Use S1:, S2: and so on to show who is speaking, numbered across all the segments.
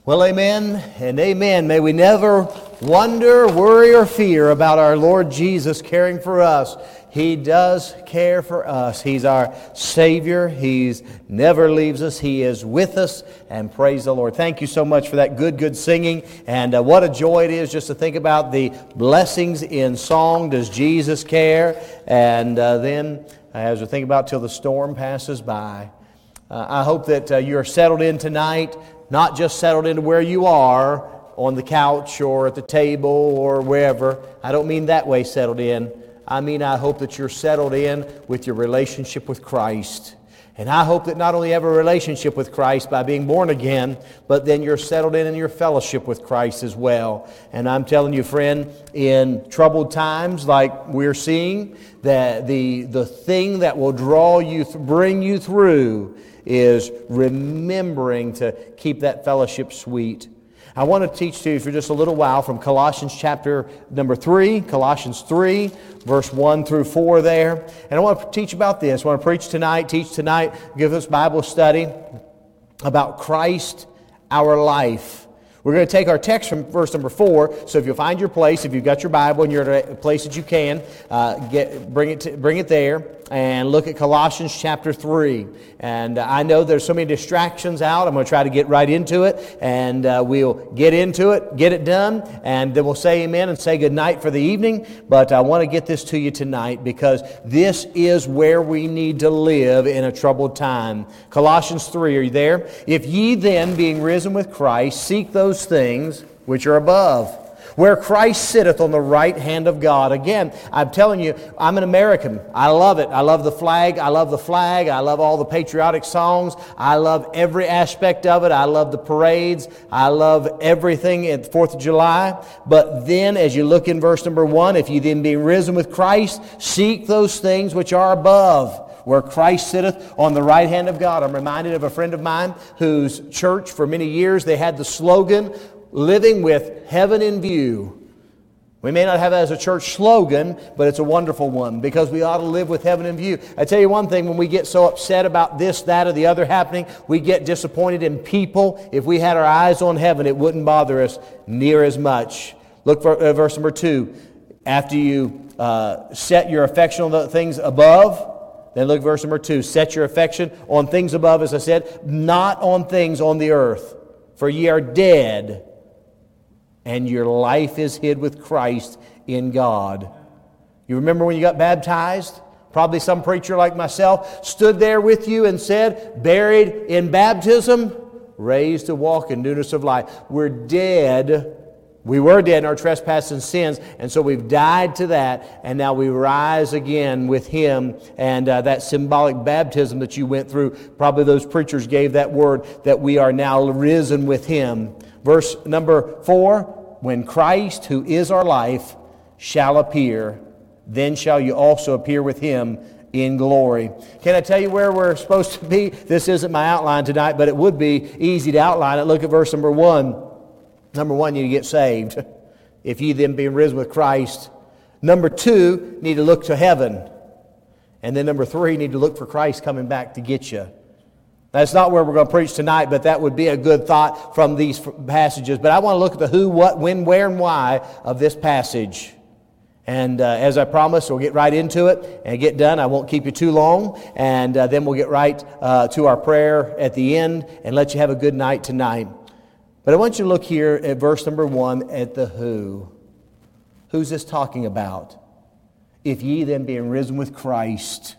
S1: Well, amen and amen. May we never wonder, worry, or fear about our Lord Jesus caring for us. He does care for us. He's our Savior. He never leaves us. He is with us. And praise the Lord. Thank you so much for that good singing. And what a joy it is just to think about the blessings in song. Does Jesus care? And then as we think about till the storm passes by, I hope that you're settled in tonight. Not just settled into where you are on the couch or at the table or wherever. I don't mean that way settled in. I mean I hope that you're settled in with your relationship with Christ. And I hope that not only you have a relationship with Christ by being born again, but then you're settled in your fellowship with Christ as well. And I'm telling you, friend, in troubled times like we're seeing, that the thing that will draw you, bring you through is remembering to keep that fellowship sweet. I want to teach to you for just a little while from Colossians chapter number 3, Colossians 3, verse 1 through 4 there. And I want to teach about this. I want to preach tonight, teach tonight, give us Bible study about Christ, our life. We're going to take our text from verse number 4. So if you'll find your place, if you've got your Bible and you're at a place that you can, bring it there and look at Colossians chapter 3. And I know there's so many distractions out. I'm going to try to get right into it, and we'll get into it, get it done, and then we'll say amen and say good night for the evening. But I want to get this to you tonight because this is where we need to live in a troubled time. Colossians 3, are you there? If ye then, being risen with Christ, seek those things which are above, where Christ sitteth on the right hand of God. Again, I'm telling you, I'm an American. I love it. I love the flag. I love the flag. I love all the patriotic songs. I love every aspect of it. I love the parades. I love everything at the 4th of July. But then, as you look in verse number 1, if you then being risen with Christ, seek those things which are above, where Christ sitteth on the right hand of God. I'm reminded of a friend of mine whose church for many years, they had the slogan, living with heaven in view. We may not have that as a church slogan, but it's a wonderful one because we ought to live with heaven in view. I tell you one thing, when we get so upset about this, that, or the other happening, we get disappointed in people. If we had our eyes on heaven, it wouldn't bother us near as much. Look for verse number 2. After you set your affection on the things above, then look at verse number 2. Set your affection on things above, as I said, not on things on the earth. For ye are dead, and your life is hid with Christ in God. You remember when you got baptized? Probably some preacher like myself stood there with you and said, buried in baptism, raised to walk in newness of life. We're dead. We were dead in our trespasses and sins, and so we've died to that, and now we rise again with Him. And that symbolic baptism that you went through, probably those preachers gave that word that we are now risen with Him. Verse number 4, when Christ, who is our life, shall appear, then shall you also appear with Him in glory. Can I tell you where we're supposed to be? This isn't my outline tonight, but it would be easy to outline it. Look at verse number 1. Number 1, you get saved. If ye then being risen with Christ. Number 2, need to look to heaven. And then number 3, need to look for Christ coming back to get you. That's not where we're going to preach tonight, but that would be a good thought from these passages. But I want to look at the who, what, when, where, and why of this passage. And as I promised, we'll get right into it and get done. I won't keep you too long. And then we'll get right to our prayer at the end and let you have a good night tonight. But I want you to look here at verse number 1 at the who. Who's this talking about? If ye then being risen with Christ.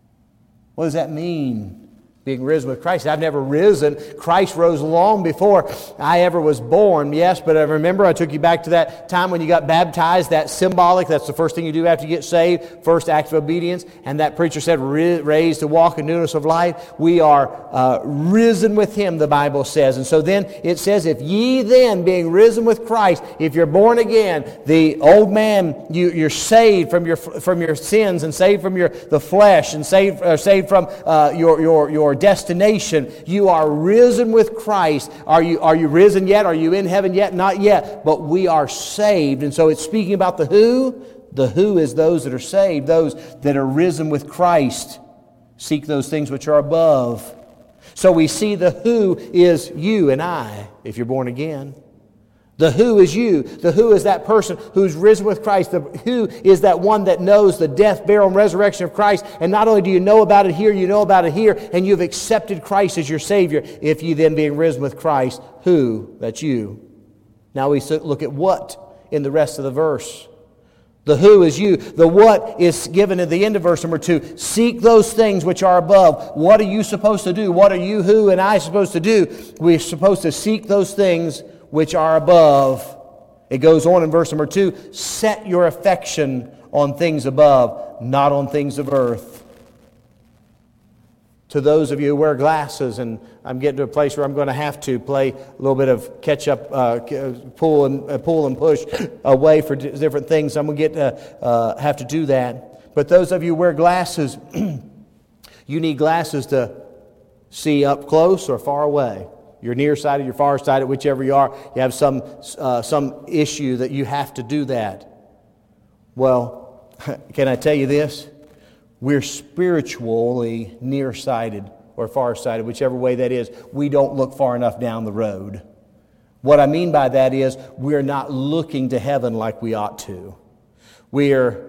S1: What does that mean? Being risen with Christ. I've never risen. Christ rose long before I ever was born. Yes, but I remember I took you back to that time when you got baptized. That symbolic, that's the first thing you do after you get saved. First act of obedience. And that preacher said, raised to walk in newness of life. We are risen with Him, the Bible says. And so then it says, if ye then being risen with Christ, if you're born again, the old man, you're saved from your sins and saved from the flesh and saved from your destination. You are risen with Christ. Are you risen yet? Are you in heaven yet? Not yet. But we are saved. And so it's speaking about the who. The who is those that are saved, those that are risen with Christ. Seek those things which are above. So we see the who is you and I, if you're born again. The who is you. The who is that person who's risen with Christ. The who is that one that knows the death, burial, and resurrection of Christ. And not only do you know about it here, you know about it here, and you've accepted Christ as your Savior. If you then being risen with Christ, who? That's you. Now we look at what in the rest of the verse. The who is you. The what is given at the end of verse number 2. Seek those things which are above. What are you supposed to do? What are you, who, and I supposed to do? We're supposed to seek those things which are above. It goes on in verse number 2. Set your affection on things above, not on things of earth. To those of you who wear glasses, and I'm getting to a place where I'm going to have to play a little bit of catch-up, pull and push away for different things. I'm going to have to do that. But those of you who wear glasses, you need glasses to see up close or far away. You're nearsighted, you're farsighted, whichever you are. You have some issue that you have to do that. Well, can I tell you this? We're spiritually nearsighted or farsighted, whichever way that is. We don't look far enough down the road. What I mean by that is we're not looking to heaven like we ought to. We're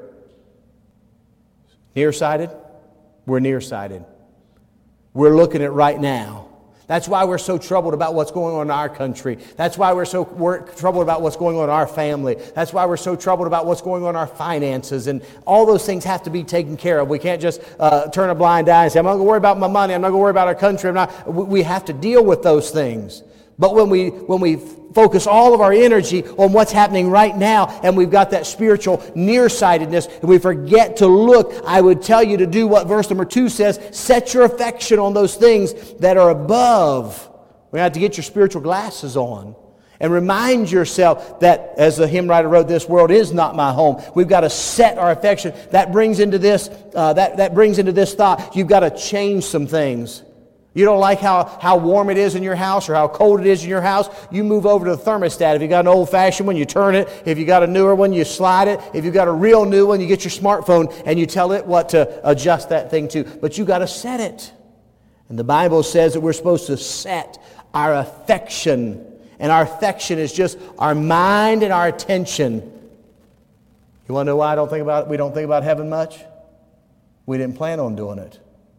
S1: nearsighted. We're nearsighted. We're looking at right now. That's why we're so troubled about what's going on in our country. That's why we're troubled about what's going on in our family. That's why we're so troubled about what's going on in our finances. And all those things have to be taken care of. We can't just turn a blind eye and say, I'm not going to worry about my money. I'm not going to worry about our country. We have to deal with those things. But when we focus all of our energy on what's happening right now, and we've got that spiritual nearsightedness, and we forget to look, I would tell you to do what verse number 2 says. Set your affection on those things that are above. We have to get your spiritual glasses on and remind yourself that, as the hymn writer wrote, this world is not my home. We've got to set our affection. That brings into this that brings into this thought. You've got to change some things. You don't like how warm it is in your house or how cold it is in your house, you move over to the thermostat. If you got an old-fashioned one, you turn it. If you got a newer one, you slide it. If you got a real new one, you get your smartphone and you tell it what to adjust that thing to. But you got to set it. And the Bible says that we're supposed to set our affection. And our affection is just our mind and our attention. You want to know why we don't think about heaven much? We didn't plan on doing it.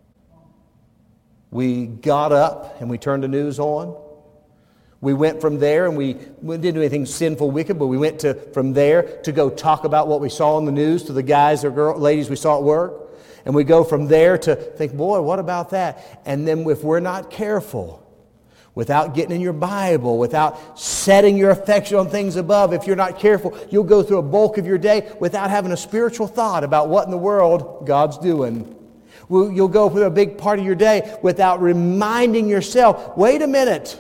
S1: We got up and we turned the news on. We went from there and we didn't do anything sinful, wicked, but we went from there to go talk about what we saw in the news to the guys or ladies we saw at work. And we go from there to think, boy, what about that? And then if we're not careful, without getting in your Bible, without setting your affection on things above, if you're not careful, you'll go through a bulk of your day without having a spiritual thought about what in the world God's doing. You'll go through a big part of your day without reminding yourself, wait a minute,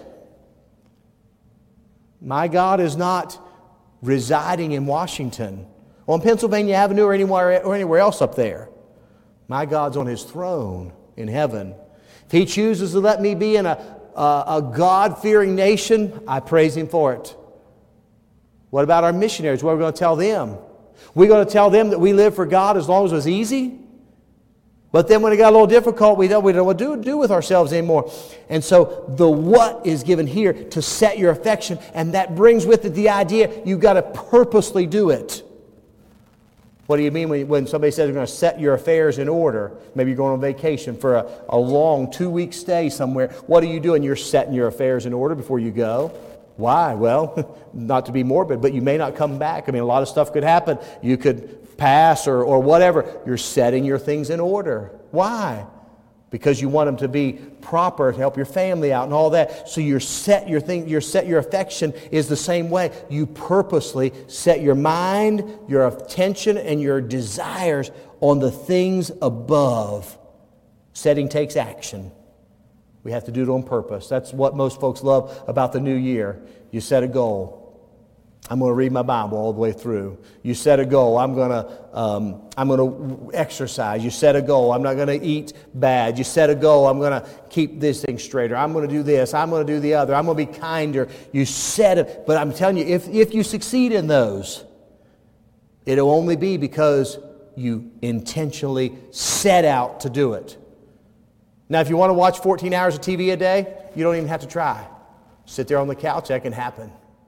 S1: my God is not residing in Washington, on Pennsylvania Avenue or anywhere else up there. My God's on His throne in heaven. If He chooses to let me be in a God-fearing nation, I praise Him for it. What about our missionaries? What are we going to tell them? We're going to tell them that we live for God as long as it was easy? But then when it got a little difficult, we don't know what to do with ourselves anymore. And so the what is given here to set your affection, and that brings with it the idea you've got to purposely do it. What do you mean when somebody says you're going to set your affairs in order? Maybe you're going on vacation for a long 2-week stay somewhere. What are you doing? You're setting your affairs in order before you go. Why? Well, not to be morbid, but you may not come back. I mean, a lot of stuff could happen. You could pass or whatever. You're setting your things in order. Why? Because you want them to be proper to help your family out and all that. So your affection is the same way. You purposely set your mind, your attention, and your desires on the things above. Setting takes action. We have to do it on purpose. That's what most folks love about the new year. You set a goal. I'm going to read my Bible all the way through. You set a goal. I'm going to exercise. You set a goal. I'm not going to eat bad. You set a goal. I'm going to keep this thing straighter. I'm going to do this. I'm going to do the other. I'm going to be kinder. You set it. But I'm telling you, if you succeed in those, it'll only be because you intentionally set out to do it. Now, if you want to watch 14 hours of TV a day, you don't even have to try. Sit there on the couch, that can happen.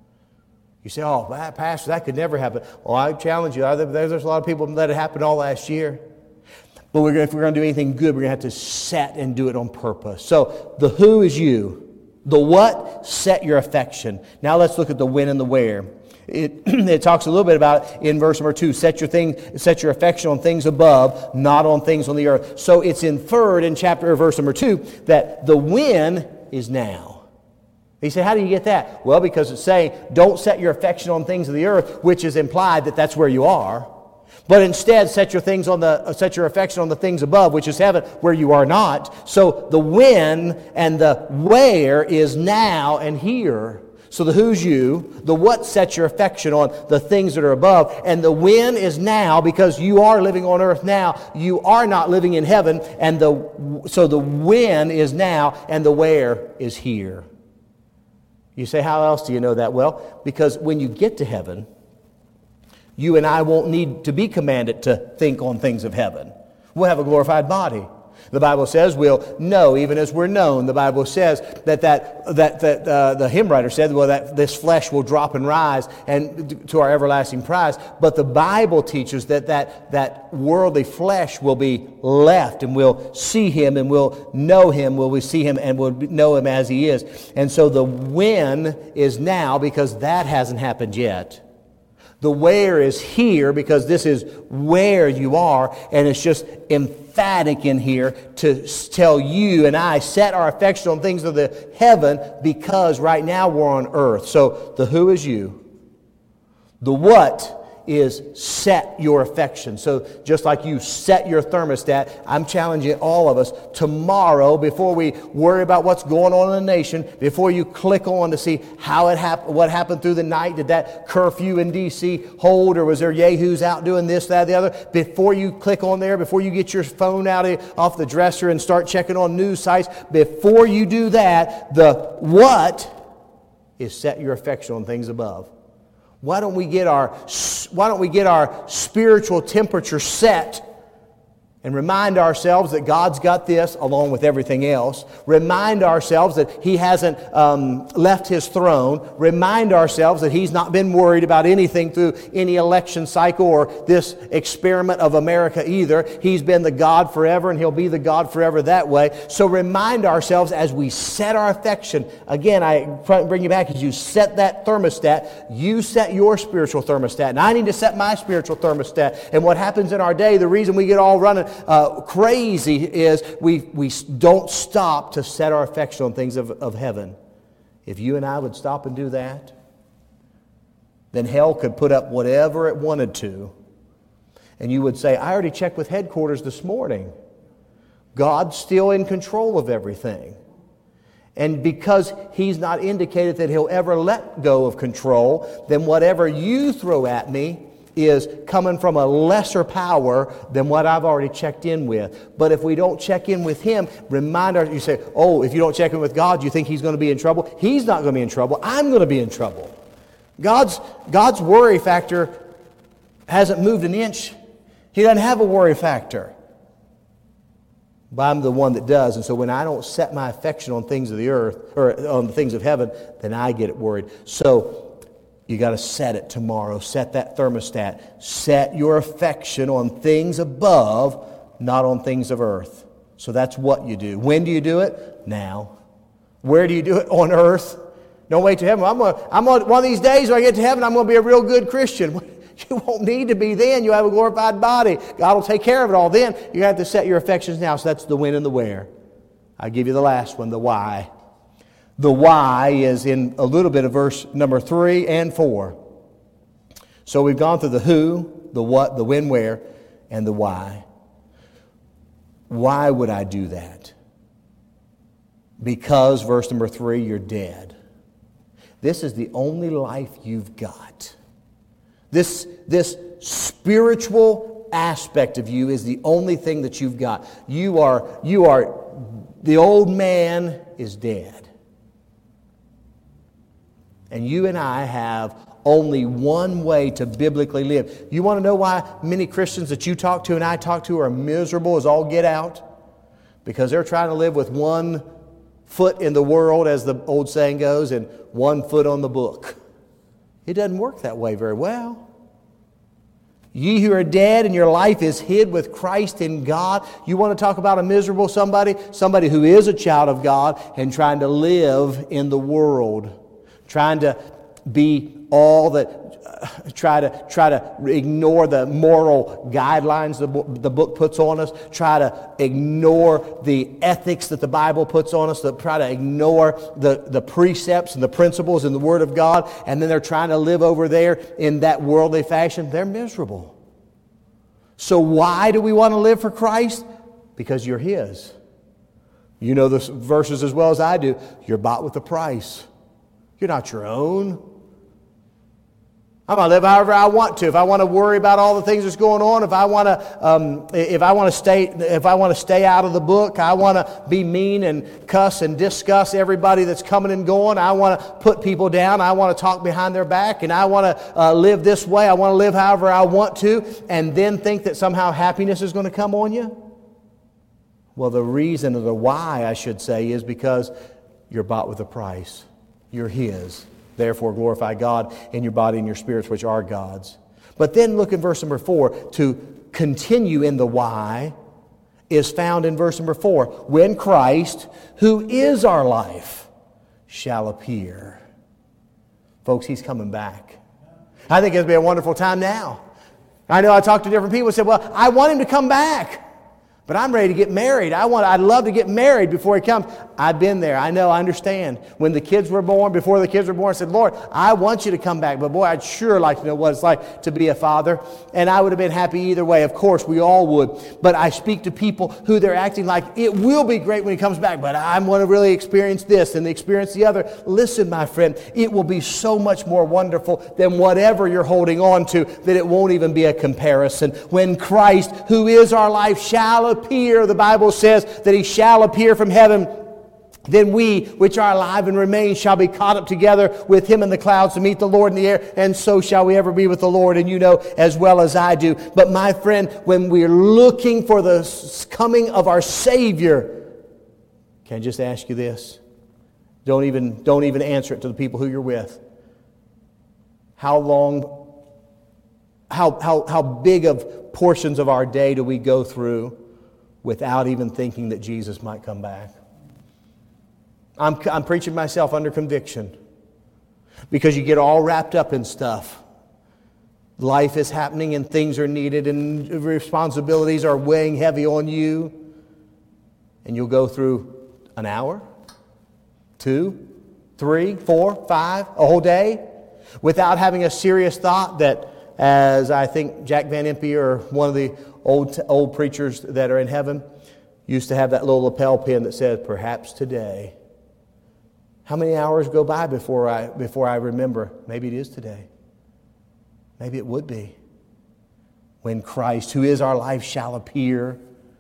S1: You say, oh, Pastor, that could never happen. Well, I challenge you. There's a lot of people that let it happen all last year. But if we're going to do anything good, we're going to have to set and do it on purpose. So the who is you. The what, set your affection. Now let's look at the when and the where. It talks a little bit about it in verse number 2. Set your affection on things above, not on things on the earth. So it's inferred in verse number 2 that the when is now. He said, how do you get that? Well, because it's saying, don't set your affection on things of the earth, which is implied that that's where you are. But instead, set your affection on the things above, which is heaven, where you are not. So the when and the where is now and here. So the who's you, the what sets your affection on the things that are above, and the when is now because you are living on earth now. You are not living in heaven, and so the when is now and the where is here. You say, how else do you know that? Well, because when you get to heaven, you and I won't need to be commanded to think on things of heaven. We'll have a glorified body. The Bible says we'll know even as we're known. The Bible says that the hymn writer said, well, that this flesh will drop and rise and to our everlasting prize. But the Bible teaches that worldly flesh will be left, and we'll see Him and we'll know Him. Will we see Him and we'll know Him as He is? And so the when is now because that hasn't happened yet. The where is here because this is where you are, and it's just emphatic in here to tell you and I set our affection on things of the heaven because right now we're on earth. So the who is you. The what is set your affection. So just like you set your thermostat, I'm challenging all of us tomorrow, before we worry about what's going on in the nation, before you click on to see how it happened, what happened through the night, did that curfew in D.C. hold, or was there yahoos out doing this, that, the other? Before you click on there, before you get your phone out off the dresser and start checking on news sites, before you do that, the what is set your affection on things above. Why don't we get our spiritual temperature set and remind ourselves that God's got this along with everything else. Remind ourselves that He hasn't left His throne. Remind ourselves that He's not been worried about anything through any election cycle or this experiment of America either. He's been the God forever, and He'll be the God forever that way. So remind ourselves as we set our affection. Again, I bring you back as you set that thermostat. You set your spiritual thermostat. And I need to set my spiritual thermostat. And what happens in our day, the reason we get all running crazy is we don't stop to set our affection on things of heaven. If you and I would stop and do that, then hell could put up whatever it wanted to. And you would say, I already checked with headquarters this morning. God's still in control of everything. And because He's not indicated that He'll ever let go of control, then whatever you throw at me is coming from a lesser power than what I've already checked in with. But if we don't check in with Him, you say, oh, if you don't check in with God, you think He's going to be in trouble? He's not going to be in trouble. I'm going to be in trouble. God's worry factor hasn't moved an inch. He doesn't have a worry factor. But I'm the one that does. And so when I don't set my affection on things of the earth, or on the things of heaven, then I get worried. So you got to set it tomorrow. Set that thermostat. Set your affection on things above, not on things of earth. So that's what you do. When do you do it? Now. Where do you do it? On earth. Don't wait till heaven. I'm on one of these days when I get to heaven, I'm going to be a real good Christian. You won't need to be then. You have a glorified body. God will take care of it all then. You have to set your affections now. So that's the when and the where. I'll give you the last one, the why. The why is in a little bit of verse number 3 and 4. So we've gone through the who, the what, the when, where, and the why. Why would I do that? Because, verse number 3, you're dead. This is the only life you've got. This spiritual aspect of you is the only thing that you've got. You are, the old man is dead. And you and I have only one way to biblically live. You want to know why many Christians that you talk to and I talk to are miserable as all get out? because they're trying to live with one foot in the world, as the old saying goes, and one foot on the book. It doesn't work that way very well. Ye who are dead and your life is hid with Christ in God. You want to talk about a miserable somebody? Somebody who is a child of God and trying to live in the world. Trying to be all that, try to ignore the moral guidelines the book puts on us. Try to ignore the ethics that the Bible puts on us. Try to ignore the precepts and the principles in the Word of God. And then they're trying to live over there in that worldly fashion. They're miserable. So why do we want to live for Christ? Because you're His. You know the verses as well as I do. You're bought with a price. You're not your own. I'm going to live however I want to. If I want to worry about all the things that's going on, if I want to stay out of the book, I want to be mean and cuss and discuss everybody that's coming and going. I want to put people down. I want to talk behind their back, and I want to live this way. I want to live however I want to, and then think that somehow happiness is going to come on you. Well, the reason, or the why, I should say, is because you're bought with a price. You're His. Therefore, glorify God in your body and your spirits, which are God's. But then look in verse number 4. To continue in the why is found in verse number 4. When Christ, who is our life, shall appear. Folks, He's coming back. I think it'll be a wonderful time now. I know I talked to different people and said, well, I want Him to come back. But I'm ready to get married. I'd love to get married before He comes. I've been there. I know, I understand. When the kids were born, before the kids were born, I said, Lord, I want You to come back. But boy, I'd sure like to know what it's like to be a father. And I would have been happy either way. Of course, we all would. But I speak to people who they're acting like it will be great when He comes back, but I want to really experience this and experience the other. Listen, my friend, it will be so much more wonderful than whatever you're holding on to that it won't even be a comparison. When Christ, who is our life, shall appear, the Bible says that He shall appear from heaven, then we, which are alive and remain, shall be caught up together with Him in the clouds to meet the Lord in the air, and so shall we ever be with the Lord, and you know as well as I do. But my friend, when we're looking for the coming of our Savior, can I just ask you this? Don't even answer it to the people who you're with. How big of portions of our day do we go through without even thinking that Jesus might come back? I'm preaching myself under conviction, because you get all wrapped up in stuff. Life is happening and things are needed and responsibilities are weighing heavy on you. And you'll go through an hour, 2, 3, 4, 5, a whole day without having a serious thought that, as I think Jack Van Impe, or one of the old preachers that are in heaven, used to have that little lapel pin that said, perhaps today. How many hours go by before I remember? Maybe it is today. Maybe it would be. When Christ, who is our life, shall appear,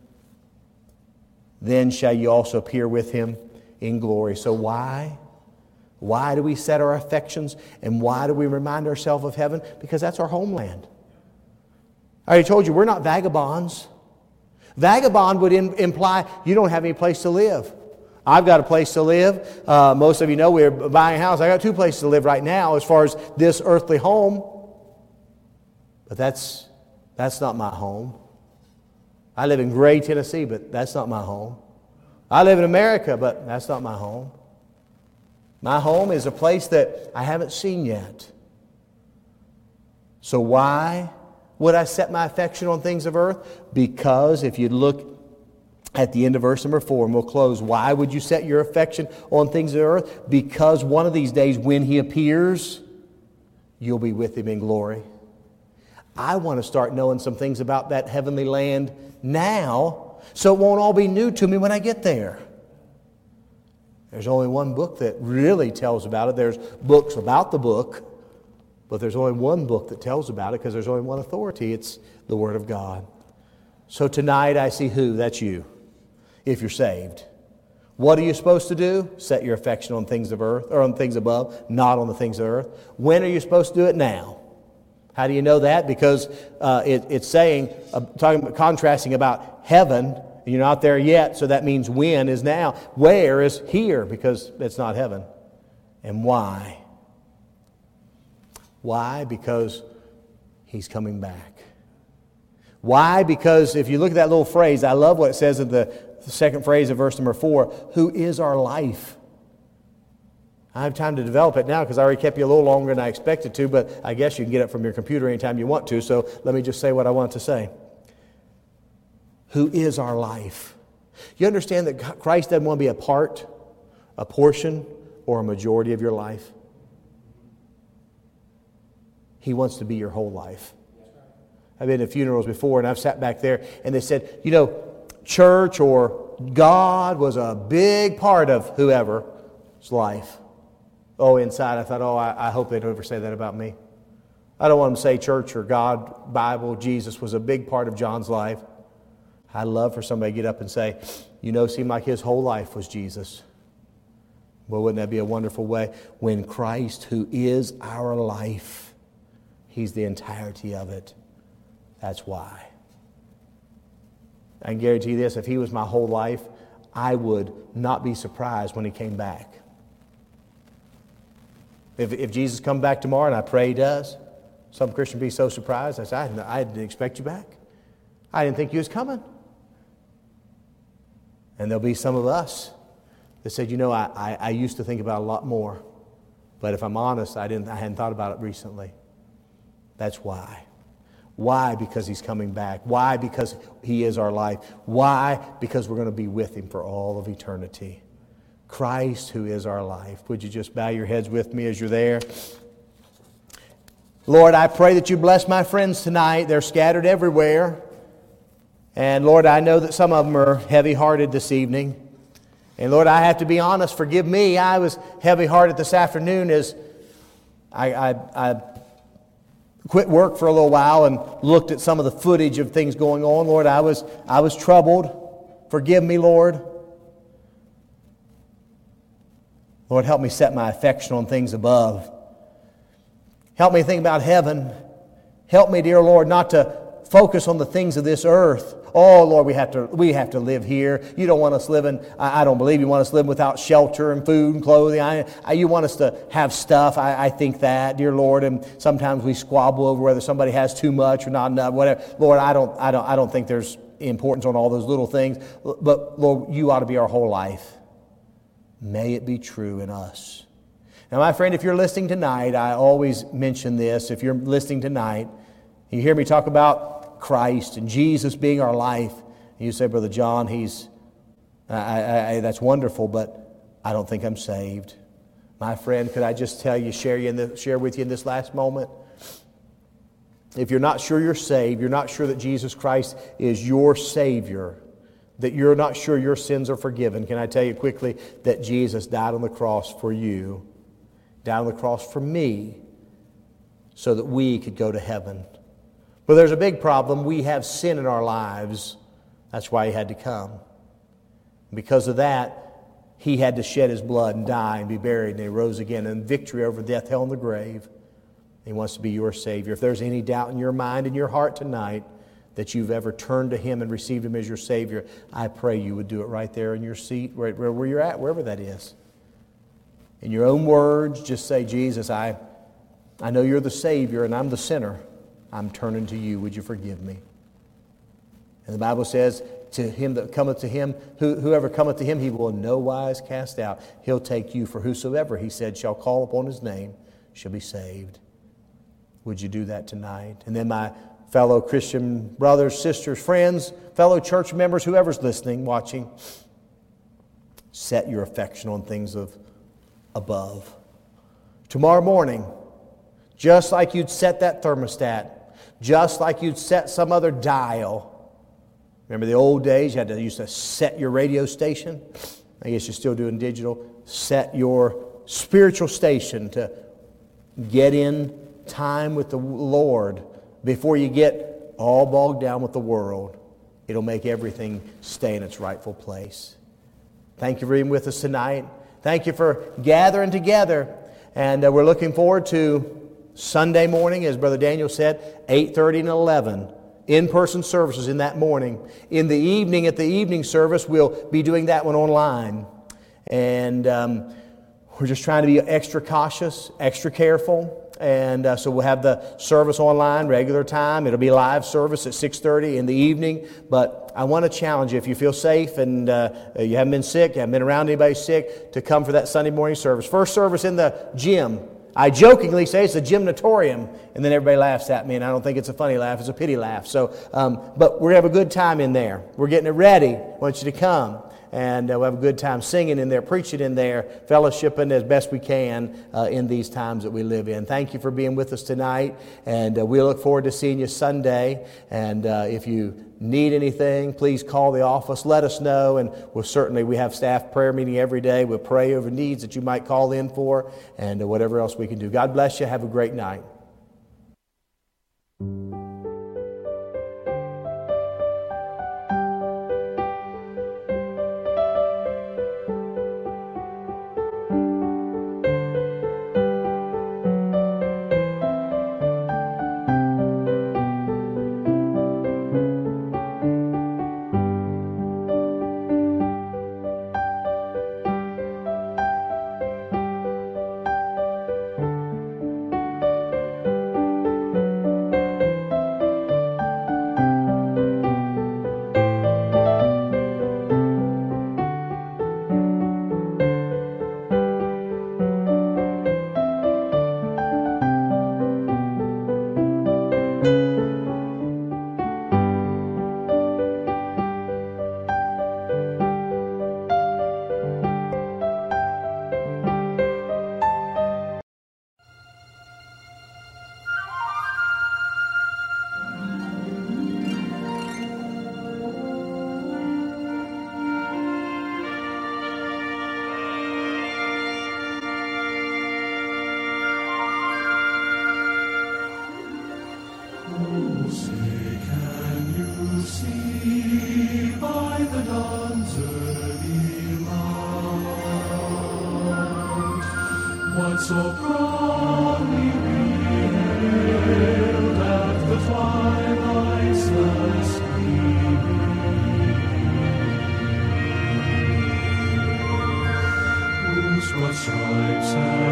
S1: then shall you also appear with Him in glory. So why? Why do we set our affections, and why do we remind ourselves of heaven? Because that's our homeland. I already told you, we're not vagabonds. Vagabond would imply you don't have any place to live. I've got a place to live. Most of you know we're buying a house. I got 2 places to live right now as far as this earthly home. But that's not my home. I live in Gray, Tennessee, but that's not my home. I live in America, but that's not my home. My home is a place that I haven't seen yet. So why would I set my affection on things of earth? Because if you look at the end of verse number 4, and we'll close, why would you set your affection on things of earth? Because one of these days when He appears, you'll be with Him in glory. I want to start knowing some things about that heavenly land now, so it won't all be new to me when I get there. There's only one book that really tells about it. There's books about the book, but there's only one book that tells about it, because there's only one authority. It's the Word of God. So tonight I see who? That's you, if you're saved. What are you supposed to do? Set your affection on things of earth, or on things above, not on the things of earth. When are you supposed to do it? Now. How do you know that? Because it's saying, contrasting about heaven You're not there yet, so that means when is now. Where is here, because it's not heaven. And why? Why? Because He's coming back. Why? Because if you look at that little phrase, I love what it says in the second phrase of verse number 4, who is our life? I have time to develop it now because I already kept you a little longer than I expected to, but I guess you can get it from your computer anytime you want to, so let me just say what I want to say. Who is our life? You understand that Christ doesn't want to be a part, a portion, or a majority of your life? He wants to be your whole life. I've been to funerals before, and I've sat back there, and they said, you know, church or God was a big part of whoever's life. Oh, inside I thought, I hope they don't ever say that about me. I don't want them to say church or God, Bible, Jesus was a big part of John's life. I'd love for somebody to get up and say, you know, it seemed like his whole life was Jesus. Well, wouldn't that be a wonderful way? When Christ, who is our life, He's the entirety of it. That's why. I can guarantee you this, if He was my whole life, I would not be surprised when He came back. If Jesus comes back tomorrow, and I pray He does, some Christian be so surprised, I say, I didn't expect you back. I didn't think you was coming. And there'll be some of us that said, you know, I used to think about it a lot more. But if I'm honest, I hadn't thought about it recently. That's why. Why? Because He's coming back. Why? Because He is our life. Why? Because we're going to be with Him for all of eternity. Christ, who is our life. Would you just bow your heads with me as you're there? Lord, I pray that you bless my friends tonight. They're scattered everywhere. And Lord, I know that some of them are heavy-hearted this evening. And Lord, I have to be honest, forgive me. I was heavy-hearted this afternoon as I quit work for a little while and looked at some of the footage of things going on. Lord, I was troubled. Forgive me, Lord. Lord, help me set my affection on things above. Help me think about heaven. Help me, dear Lord, not to focus on the things of this earth. Oh, Lord, we have to live here. You don't want us living, I don't believe you want us living without shelter and food and clothing. You want us to have stuff. I think that, dear Lord, and sometimes we squabble over whether somebody has too much or not enough, whatever. Lord, I don't think there's importance on all those little things. But Lord, you ought to be our whole life. May it be true in us. Now, my friend, if you're listening tonight, I always mention this. If you're listening tonight, you hear me talk about Christ and Jesus being our life. And you say, Brother John, that's wonderful, but I don't think I'm saved. My friend, could I just tell you, share with you in this last moment? If you're not sure you're saved, you're not sure that Jesus Christ is your Savior, that you're not sure your sins are forgiven, can I tell you quickly that Jesus died on the cross for you, died on the cross for me, so that we could go to heaven. But there's a big problem. We have sin in our lives. That's why He had to come. Because of that, He had to shed His blood and die and be buried, and He rose again in victory over death, hell, and the grave. He wants to be your Savior. If there's any doubt in your mind and your heart tonight that you've ever turned to Him and received Him as your Savior, I pray you would do it right there in your seat, where you're at, wherever that is. In your own words, just say, Jesus, I know you're the Savior and I'm the sinner. I'm turning to you. Would you forgive me? And the Bible says, to him that cometh to Him, whoever cometh to Him, He will in no wise cast out. He'll take you, for whosoever, He said, shall call upon His name shall be saved. Would you do that tonight? And then my fellow Christian brothers, sisters, friends, fellow church members, whoever's listening, watching, set your affection on things of above. Tomorrow morning, just like you'd set that thermostat, just like you'd set some other dial. Remember the old days, you used to set your radio station? I guess you're still doing digital. Set your spiritual station to get in time with the Lord before you get all bogged down with the world. It'll make everything stay in its rightful place. Thank you for being with us tonight. Thank you for gathering together. And we're looking forward to Sunday morning, as Brother Daniel said, 8:30 and 11. in-person services in that morning. In the evening, at the evening service, we'll be doing that one online. And we're just trying to be extra cautious, extra careful. And so we'll have the service online, regular time. It'll be live service at 6:30 in the evening. But I want to challenge you, if you feel safe and you haven't been sick, you haven't been around anybody sick, to come for that Sunday morning service. First service in the gym. I jokingly say it's a gymnatorium, and then everybody laughs at me, and I don't think it's a funny laugh, it's a pity laugh. So, but we're going to have a good time in there. We're getting it ready. I want you to come. And we'll have a good time singing in there, preaching in there, fellowshipping as best we can in these times that we live in. Thank you for being with us tonight, and we look forward to seeing you Sunday. And if you need anything, please call the office. Let us know, and we have staff prayer meeting every day. We'll pray over needs that you might call in for, and whatever else we can do. God bless you. Have a great night.
S2: So proudly we hailed at the twilight's last gleaming, whose broad stripes